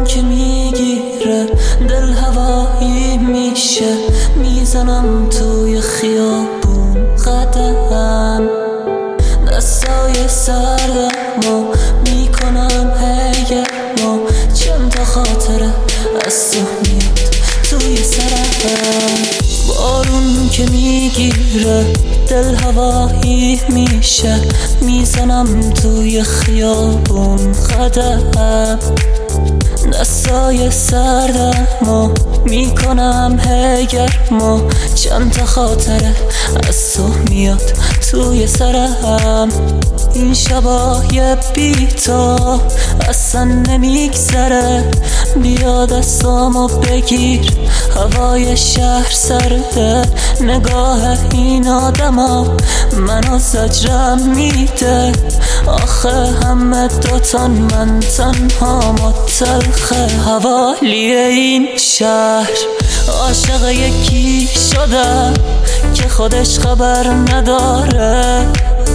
که میگیره دل هوایی میشه، میزنم توی خیابون قدم، دستای سردمو میکنم هیگرمو، چند تا خاطره از تو میاد توی سرم. بارون که میگیره دل هوایی میشه، میزنم توی خیابون قدم، دستای سردمو میکنم هیگرمو، چند تا خاطره از تو میاد توی سرم. این شبای بی تو اصلا نمیگذره، بیا دستامو بگیر، هوای شهر سرده، نگاه این آدما منو زجرم میده، آخه همه دوتان من تنها متلخه. حوالی این شهر عاشق یکی شده که خودش خبر نداره،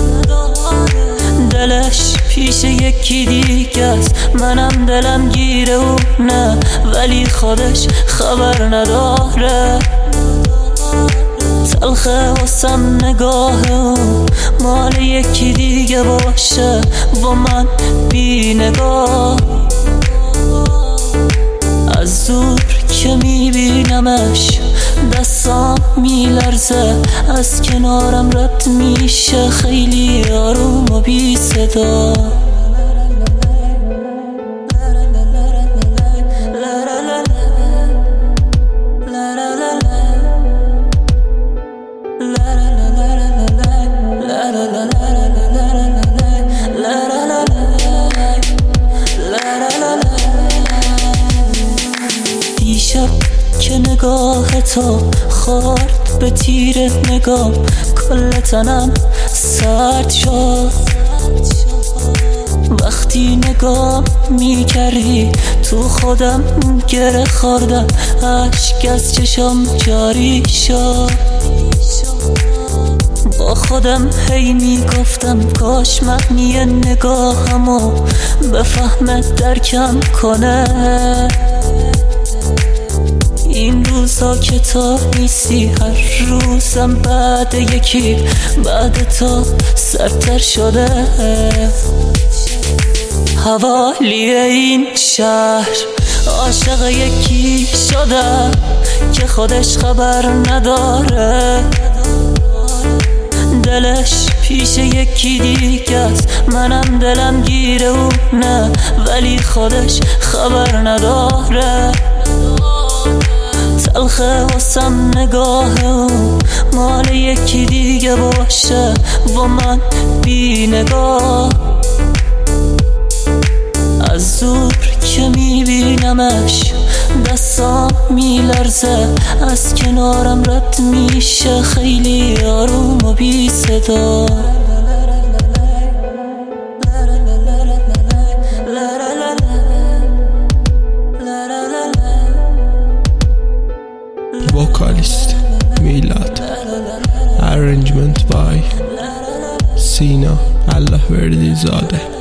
دلش پیش یکی دیگه است، منم دلم گیره و نه، ولی خودش خبر نداره. تلخه واسم نگاه او مال یکی دیگه باشه و من بی نگاه، از دور که میبینمش دستام میلرزه، از کنارم رد میشه خیلی آروم و بی صدا. دیشب که نگاه تو خورد به تیر نگاه، کل تنم سرد شد. وقتی نگاه میکردی تو خودم گره خوردم، اشک از چشم جاری شد. با خودم هی میگفتم کاش معنی نگاهمو بفهمه درکم کنه. این روزا که تو نیستی هر روزم بعد یکی بعد تو سرتر شده. حوالی این شهر عاشق یکی شده که خودش خبر نداره، دلش پیش یکی دیگه است، منم دلم گیره و نه، ولی خودش خبر نداره. تلخه واسم نگاه او مال یکی دیگه باشه و من بی نگاه، از دور که میبینمش دستام میلرزه، از کنارم رد میشه خیلی آروم و بی صدا. Vocalist Milad, arrangement by Sina Allah Verdi Zade.